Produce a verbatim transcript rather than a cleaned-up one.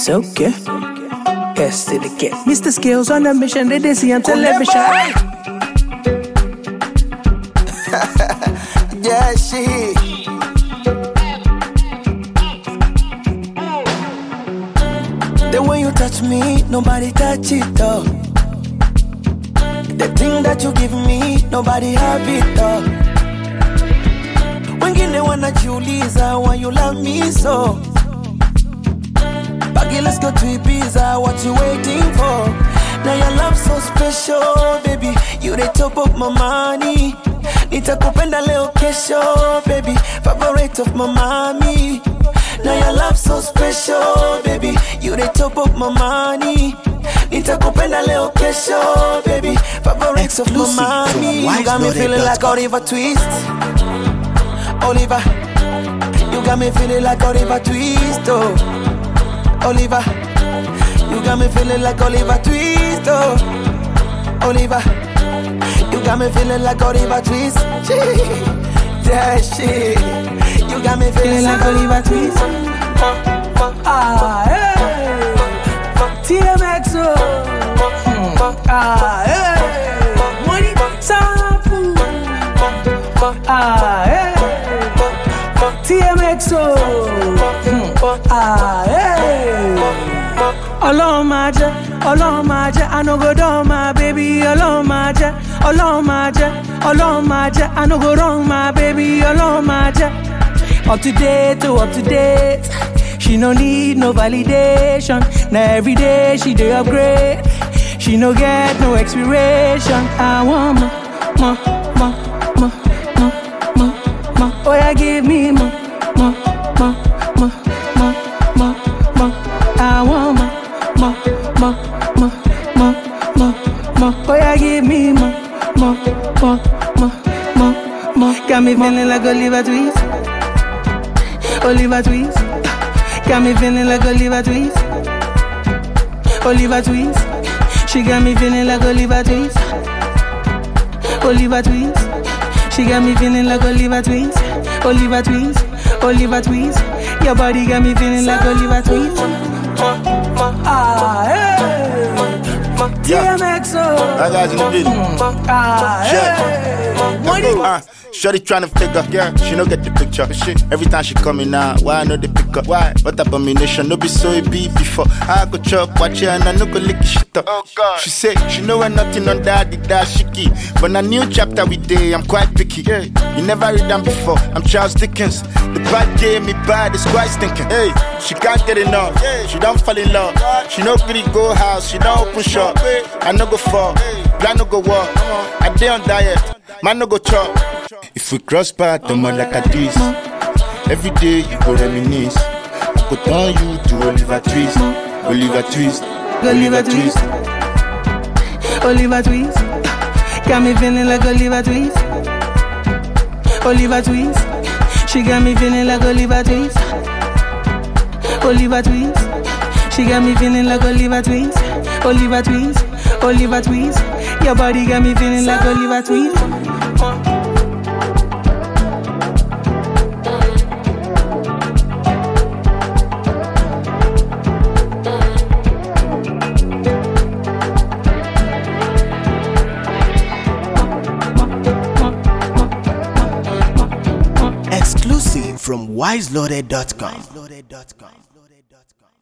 It's okay. Yes, to the kid. Mister Skills on a mission, they, they see on television. Yeah, she. The way you touch me, nobody touch it though. The thing that you give me, nobody have it though. Wengine wanajiuliza why you love me so. Baggy, let's go to Ibiza, what you waiting for? Now your love so special, baby. You the top of my money. Nitakupenda leo kesho, baby. Favorite of my mommy. Now your love so special, baby. You the top of my money. Nitakupenda leo kesho, baby. Favorite of my mommy. You got me feeling like Oliver Twist. Oliver. You got me feeling like Oliver Twist, oh. Oliver. You got me feeling like Oliver Twist, oh. Oliver. You got me feeling like Oliver Twist. Yeah, shit. You got me feeling like Oliver Twist. Ah, hey. T M X, oh. Ah, hey. Money, Sapu. Ah, hey. T M X, oh. Ah, hey. Ọlọ́run máa jẹ́, Ọlọ́run máa jẹ́, I no go down my baby. Ọlọ́run máa jẹ́, Ọlọ́run máa jẹ́, Ọlọ́run máa jẹ́, I no go wrong my baby. Ọlọ́run máa jẹ́. Up to date, oh up to date. She no need no validation. Now every day she dey upgrade. She no get no expiration. I want more, more, more, more, more, more, more. Oh yeah, give me more, more, more, more, more, more, more. I want more. More, more, more, more, more, more. Oh yeah, give me more, more, more, more, more, more. Got me feeling like Oliver Twist. Oliver Twist. Got me feeling like Oliver Twist. Oliver Twist. She got me feeling like Oliver Twist. Oliver Twist. She got me feeling like Oliver Twist. Oliver Twist. Oliver Twist. Your body got me feeling like Oliver Twist. Ah, hey. T M X, oh. I got in the video. Ah, hey. Money. Uh, Shorty tryna figure, yeah, she no get the picture. Shit. Every time she coming out, why I know the pick up? Why? What abomination? No be so it be before. I go chop, watch her, and I no go lick shit up. Oh God. She say she know when nothing on that, the that shiki. But a new chapter we day, I'm quite picky. Yeah. You never read them before. I'm Charles Dickens. The bad gave me bad, it's quite stinking. Hey, she can't get enough. She don't fall in love. She no pretty go house. She don't open shop. I no go fall. Plan no go walk. I day on diet. Man no go chop. If we cross path, the man like a this. Every day you go reminisce. I go turn you to Oliver Twist. Oliver Twist. Oliver Twist. Oliver Twist. Got me feeling like Oliver Twist. Oliver Twist. She got me feeling like Oliver Twist. Oliver Twist. She got me feeling like Oliver Twist. Oliver Twist. Oliver Twist. Your body got me feeling like Oliver Twist. Exclusive from wise loaded dot com.